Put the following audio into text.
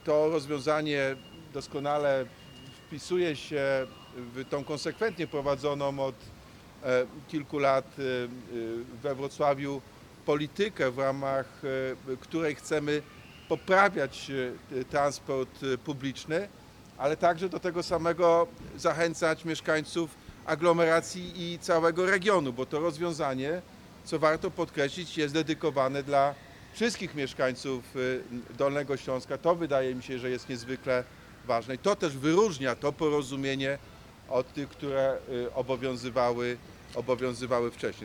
To rozwiązanie doskonale wpisuje się w tą konsekwentnie prowadzoną od kilku lat we Wrocławiu politykę, w ramach której chcemy poprawiać transport publiczny, ale także do tego samego zachęcać mieszkańców aglomeracji i całego regionu, bo to rozwiązanie, co warto podkreślić, jest dedykowane dla wszystkich mieszkańców Dolnego Śląska. To wydaje mi się, że jest niezwykle ważne i to też wyróżnia to porozumienie od tych, które obowiązywały wcześniej.